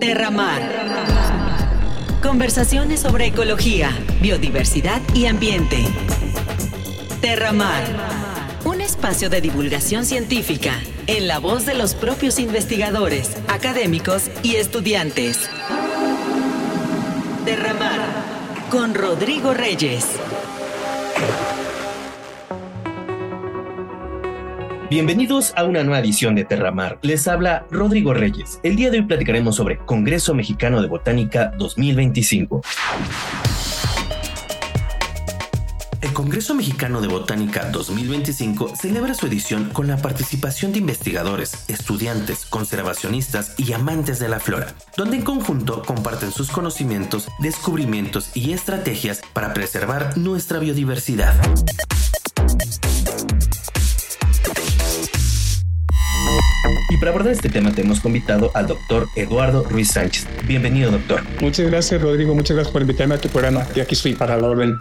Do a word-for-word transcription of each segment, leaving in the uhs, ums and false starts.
Terramar. Conversaciones sobre ecología, biodiversidad y ambiente. Terramar. Un espacio de divulgación científica en la voz de los propios investigadores, académicos y estudiantes. Terramar con Rodrigo Reyes. Bienvenidos a una nueva edición de Terramar. Les habla Rodrigo Reyes. El día de hoy platicaremos sobre Congreso Mexicano de Botánica dos mil veinticinco. El Congreso Mexicano de Botánica dos mil veinticinco celebra su edición con la participación de investigadores, estudiantes, conservacionistas y amantes de la flora, donde en conjunto comparten sus conocimientos, descubrimientos y estrategias para preservar nuestra biodiversidad. Y para abordar este tema tenemos invitado al doctor Eduardo Ruiz Sánchez. Bienvenido, doctor. Muchas gracias, Rodrigo. Muchas gracias por invitarme a tu programa. Y aquí estoy para la orden.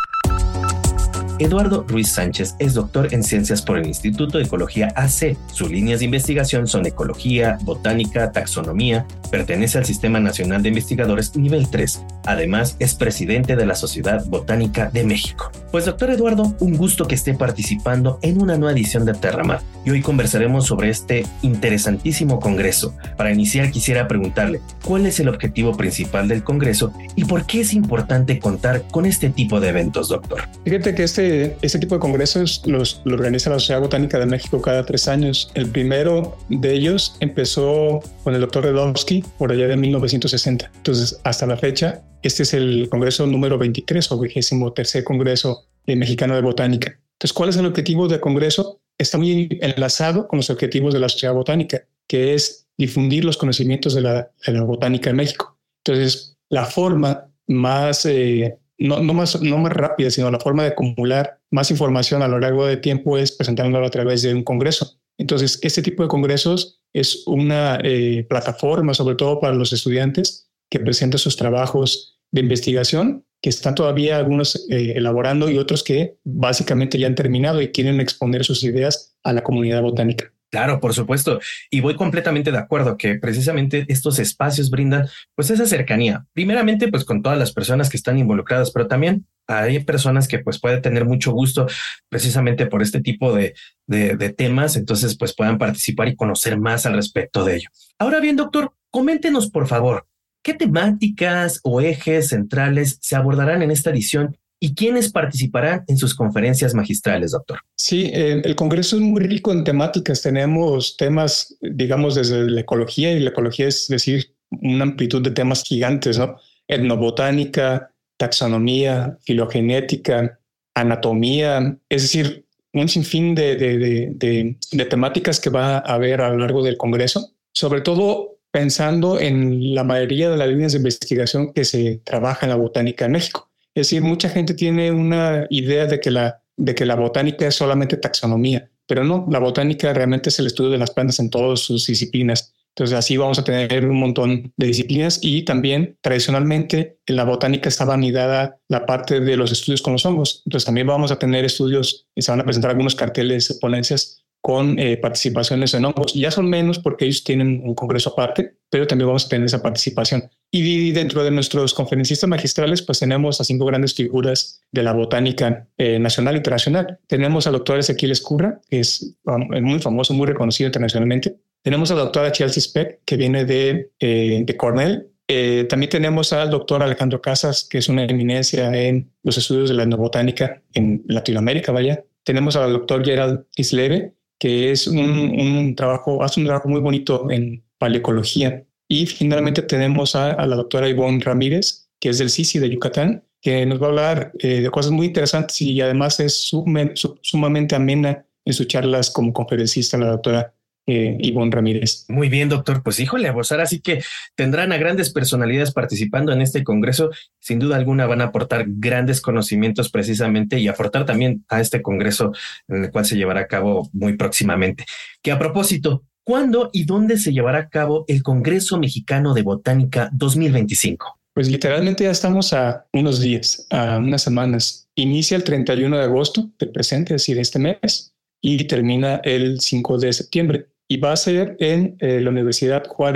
Eduardo Ruiz Sánchez es doctor en ciencias por el Instituto de Ecología A C. Sus líneas de investigación son ecología, botánica, taxonomía. Pertenece al Sistema Nacional de Investigadores Nivel tres. Además, es presidente de la Sociedad Botánica de México. Pues, doctor Eduardo, un gusto que esté participando en una nueva edición de Terramar. Y hoy conversaremos sobre este interesantísimo congreso. Para iniciar, quisiera preguntarle, ¿cuál es el objetivo principal del congreso y por qué es importante contar con este tipo de eventos, doctor? Fíjate que este Este tipo de congresos los, los organiza la Sociedad Botánica de México cada tres años. El primero de ellos empezó con el doctor Redowski por allá de mil novecientos sesenta. Entonces, hasta la fecha, este es el congreso número veintitrés o vigésimo tercer congreso mexicano de botánica. Entonces, ¿cuál es el objetivo del congreso? Está muy enlazado con los objetivos de la Sociedad Botánica, que es difundir los conocimientos de la, de la botánica en México. Entonces, la forma más... Eh, No, no, más, no más rápida, sino la forma de acumular más información a lo largo del tiempo es presentándolo a través de un congreso. Entonces, este tipo de congresos es una eh, plataforma, sobre todo para los estudiantes, que presentan sus trabajos de investigación, que están todavía algunos eh, elaborando y otros que básicamente ya han terminado y quieren exponer sus ideas a la comunidad botánica. Claro, por supuesto. Y voy completamente de acuerdo que precisamente estos espacios brindan pues esa cercanía. Primeramente, pues con todas las personas que están involucradas, pero también hay personas que pues pueden tener mucho gusto precisamente por este tipo de, de, de temas. Entonces, pues puedan participar y conocer más al respecto de ello. Ahora bien, doctor, coméntenos, por favor, ¿qué temáticas o ejes centrales se abordarán en esta edición? ¿Y quiénes participarán en sus conferencias magistrales, doctor? Sí, eh, el Congreso es muy rico en temáticas. Tenemos temas, digamos, desde la ecología, y la ecología es decir, una amplitud de temas gigantes, ¿no? Etnobotánica, taxonomía, filogenética, anatomía, es decir, un sinfín de, de, de, de, de temáticas que va a haber a lo largo del Congreso, sobre todo pensando en la mayoría de las líneas de investigación que se trabaja en la botánica en México. Es decir, mucha gente tiene una idea de que la, de que la botánica es solamente taxonomía, pero no, la botánica realmente es el estudio de las plantas en todas sus disciplinas. Entonces así vamos a tener un montón de disciplinas y también tradicionalmente en la botánica estaba anidada la parte de los estudios con los hongos. Entonces también vamos a tener estudios y se van a presentar algunos carteles, ponencias con eh, participaciones en hongos. Ya son menos porque ellos tienen un congreso aparte, pero también vamos a tener esa participación. Y dentro de nuestros conferencistas magistrales, pues tenemos a cinco grandes figuras de la botánica eh, nacional e internacional. Tenemos al doctor Ezequiel Ezcurra, que es um, muy famoso, muy reconocido internacionalmente. Tenemos a la doctora Chelsea Speck, que viene de, eh, de Cornell. Eh, también tenemos al doctor Alejandro Casas, que es una eminencia en los estudios de la etnobotánica en Latinoamérica, vaya. Tenemos al doctor Gerald Isleve, que es un, un trabajo, hace un trabajo muy bonito en paleoecología. Y finalmente tenemos a, a la doctora Ivonne Ramírez, que es del C I C I de Yucatán, que nos va a hablar eh, de cosas muy interesantes y además es sum, sum, sumamente amena en sus charlas como conferencista, la doctora eh, Ivonne Ramírez. Muy bien, doctor. Pues híjole, pues ahora sí que tendrán a grandes personalidades participando en este congreso. Sin duda alguna van a aportar grandes conocimientos precisamente y aportar también a este congreso en el cual se llevará a cabo muy próximamente. Que a propósito, ¿cuándo y dónde se llevará a cabo el Congreso Mexicano de Botánica dos mil veinticinco? Pues literalmente ya estamos a unos días, a unas semanas. Inicia el treinta y uno de agosto del presente, es decir, este mes, y termina el cinco de septiembre. Y va a ser en eh, la Universidad Juárez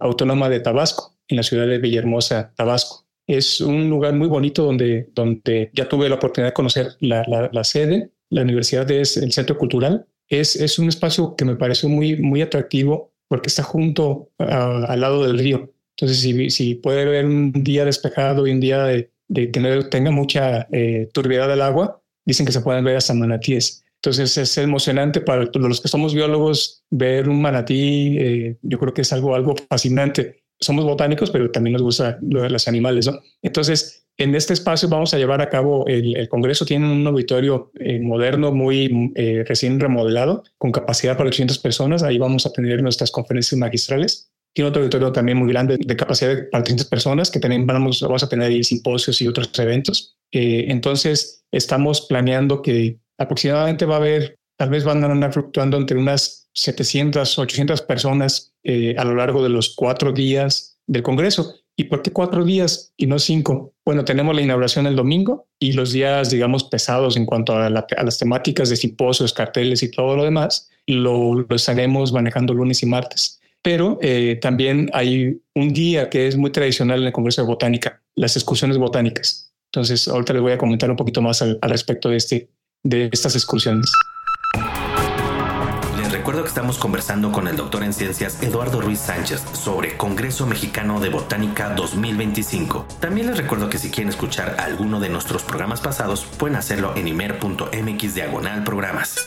Autónoma de Tabasco, en la ciudad de Villahermosa, Tabasco. Es un lugar muy bonito donde, donde ya tuve la oportunidad de conocer la, la, la sede. La universidad es el centro cultural. Es, es un espacio que me pareció muy, muy atractivo porque está junto a, al lado del río. Entonces, si, si puede haber un día despejado y un día de, de que no tenga mucha eh, turbiedad del agua, dicen que se pueden ver hasta manatíes. Entonces es emocionante para los que somos biólogos ver un manatí. Eh, yo creo que es algo, algo fascinante. Somos botánicos, pero también nos gusta lo de los animales, ¿no? Entonces, en este espacio vamos a llevar a cabo el, el Congreso. Tiene un auditorio eh, moderno, muy eh, recién remodelado, con capacidad para ochocientas personas. Ahí vamos a tener nuestras conferencias magistrales. Tiene otro auditorio también muy grande de capacidad para trescientas personas, que también vamos, vamos a tener ahí simposios y otros eventos. Eh, entonces, estamos planeando que aproximadamente va a haber, tal vez van a andar fluctuando entre unas setecientas, ochocientas personas eh, a lo largo de los cuatro días del Congreso. ¿Y por qué cuatro días y no cinco? Bueno, tenemos la inauguración el domingo y los días, digamos, pesados en cuanto a, la, a las temáticas de simposios, carteles y todo lo demás, lo, lo estaremos manejando lunes y martes. Pero eh, también hay un día que es muy tradicional en el Congreso de Botánica, las excursiones botánicas. Entonces, ahorita les voy a comentar un poquito más al, al respecto de este de estas excursiones. Les recuerdo que estamos conversando con el doctor en ciencias Eduardo Ruiz Sánchez sobre Congreso Mexicano de Botánica dos mil veinticinco. También les recuerdo que si quieren escuchar alguno de nuestros programas pasados, pueden hacerlo en imer punto mx diagonal programas.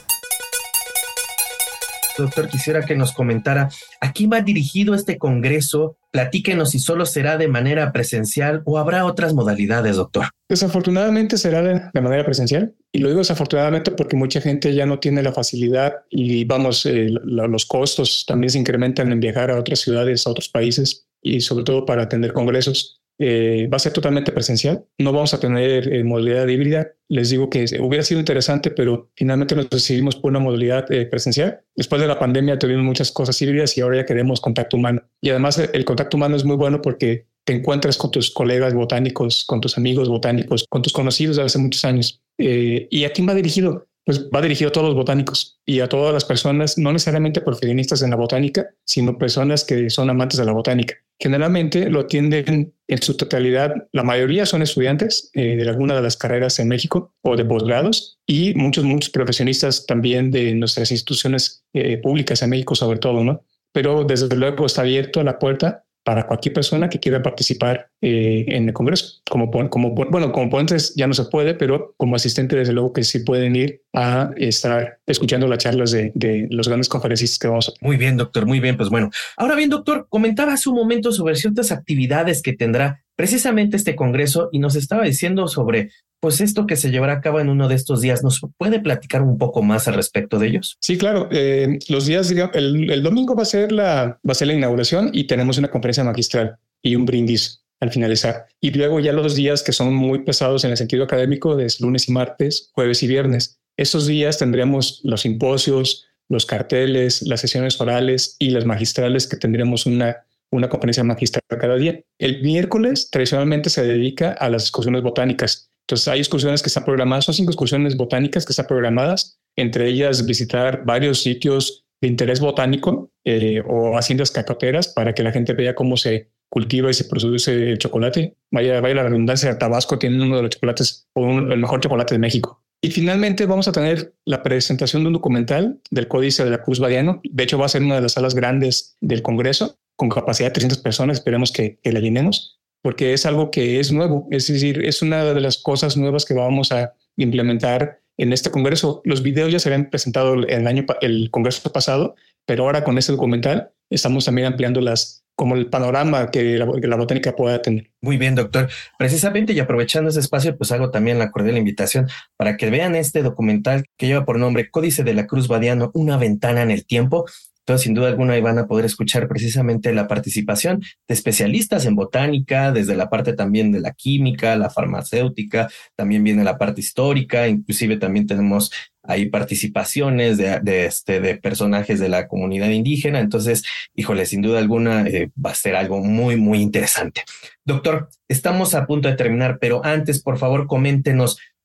Doctor, quisiera que nos comentara ¿a quién va dirigido este congreso? Platíquenos si solo será de manera presencial o habrá otras modalidades, doctor. Desafortunadamente será de, de manera presencial. Y lo digo desafortunadamente porque mucha gente ya no tiene la facilidad y vamos, eh, la, los costos también se incrementan en viajar a otras ciudades, a otros países y sobre todo para atender congresos. Eh, va a ser totalmente presencial. No vamos a tener eh, modalidad híbrida. Les digo que hubiera sido interesante, pero finalmente nos decidimos por una modalidad eh, presencial. Después de la pandemia tuvimos muchas cosas híbridas y ahora ya queremos contacto humano. Y además el contacto humano es muy bueno porque te encuentras con tus colegas botánicos, con tus amigos botánicos, con tus conocidos de hace muchos años. Eh, ¿Y a quién va dirigido? Pues va dirigido a todos los botánicos y a todas las personas, no necesariamente profesionistas en la botánica, sino personas que son amantes de la botánica. Generalmente lo atienden en su totalidad. La mayoría son estudiantes eh, de alguna de las carreras en México o de posgrados y muchos, muchos profesionistas también de nuestras instituciones eh, públicas en México sobre todo, ¿no? Pero desde luego está abierto la puerta para cualquier persona que quiera participar eh, en el Congreso. Como, como, bueno, como ponentes ya no se puede, pero como asistente desde luego que sí pueden ir a estar escuchando las charlas de, de los grandes conferencistas que vamos a tener. Muy bien, doctor, muy bien, pues bueno. Ahora bien, doctor, comentaba hace un momento sobre ciertas actividades que tendrá precisamente este Congreso y nos estaba diciendo sobre pues esto que se llevará a cabo en uno de estos días. ¿Nos puede platicar un poco más al respecto de ellos? Sí, claro. Eh, los días, digamos, el, el domingo va a ser la va a ser la inauguración y tenemos una conferencia magistral y un brindis al finalizar. Y luego ya los días que son muy pesados en el sentido académico, es lunes y martes, jueves y viernes. Esos días tendremos los simposios, los carteles, las sesiones orales y las magistrales que tendremos una una conferencia magistral cada día. El miércoles tradicionalmente se dedica a las excursiones botánicas. Entonces hay excursiones que están programadas, son cinco excursiones botánicas que están programadas, entre ellas visitar varios sitios de interés botánico eh, o haciendas cacateras para que la gente vea cómo se cultiva y se produce el chocolate. Vaya, vaya la redundancia, Tabasco tiene uno de los chocolates o un, el mejor chocolate de México. Y finalmente vamos a tener la presentación de un documental del Códice de la Cruz Badiano. De hecho va a ser una de las salas grandes del Congreso con capacidad de trescientas personas. Esperemos que, que la llenemos porque es algo que es nuevo. Es decir, es una de las cosas nuevas que vamos a implementar en este Congreso. Los videos ya se habían presentado el año, el Congreso pasado, pero ahora con este documental estamos también ampliando las como el panorama que la, que la botánica pueda tener. Muy bien, doctor. Precisamente y aprovechando ese espacio, pues hago también la cordial invitación para que vean este documental que lleva por nombre Códice de la Cruz Badiano, una ventana en el tiempo. Entonces, sin duda alguna, ahí van a poder escuchar precisamente la participación de especialistas en botánica, desde la parte también de la química, la farmacéutica, también viene la parte histórica, inclusive también tenemos ahí participaciones de, de, este, de personajes de la comunidad indígena. Entonces, híjole, sin duda alguna eh, va a ser algo muy, muy interesante. Doctor, estamos a punto de terminar, pero antes, por favor, coméntenos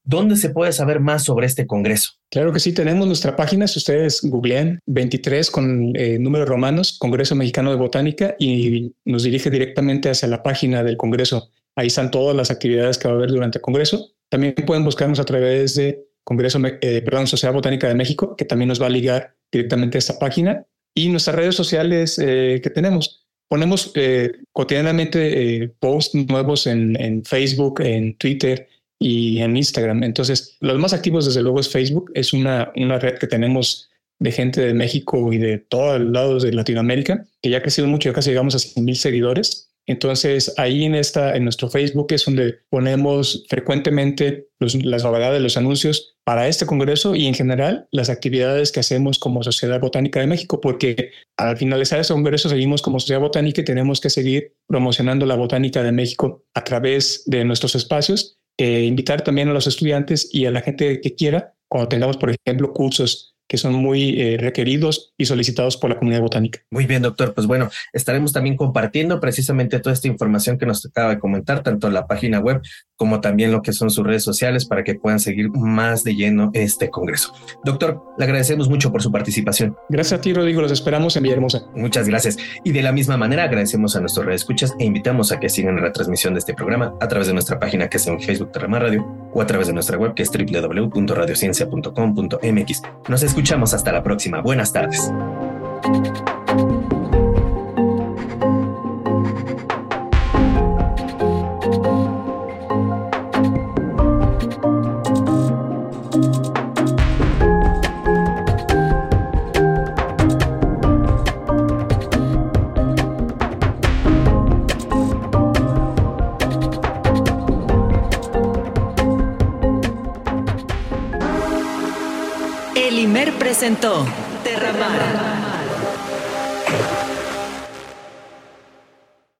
¿dónde se puede saber más sobre este congreso? Claro que sí, tenemos nuestra página. Si ustedes googlean veintitrés con eh, números romanos, Congreso Mexicano de Botánica, y nos dirige directamente hacia la página del congreso. Ahí están todas las actividades que va a haber durante el congreso. También pueden buscarnos a través de Congreso, eh, perdón, Sociedad Botánica de México, que también nos va a ligar directamente a esta página. Y nuestras redes sociales eh, que tenemos. Ponemos eh, cotidianamente eh, posts nuevos en, en Facebook, en Twitter y en Instagram. Entonces, los más activos, desde luego, es Facebook. Es una, una red que tenemos de gente de México y de todos lados de Latinoamérica, que ya ha crecido mucho, ya casi llegamos a cien mil seguidores. Entonces, ahí en, esta, en nuestro Facebook es donde ponemos frecuentemente los, las novedades, los anuncios para este congreso y en general las actividades que hacemos como Sociedad Botánica de México, porque al finalizar este congreso seguimos como Sociedad Botánica y tenemos que seguir promocionando la botánica de México a través de nuestros espacios, eh, invitar también a los estudiantes y a la gente que quiera, cuando tengamos, por ejemplo, cursos que son muy eh, requeridos y solicitados por la comunidad botánica. Muy bien, doctor. Pues bueno, estaremos también compartiendo precisamente toda esta información que nos acaba de comentar, tanto en la página web como también lo que son sus redes sociales, para que puedan seguir más de lleno este congreso. Doctor, le agradecemos mucho por su participación. Gracias a ti, Rodrigo. Los esperamos en Villahermosa. Muchas gracias. Y de la misma manera agradecemos a nuestros radioescuchas e invitamos a que sigan la retransmisión de este programa a través de nuestra página, que es en Facebook Terramar Radio, o a través de nuestra web, que es doble u doble u doble u punto radiociencia punto com punto m x. Nos escuchamos hasta la próxima. Buenas tardes. El I M E R presentó Terramar.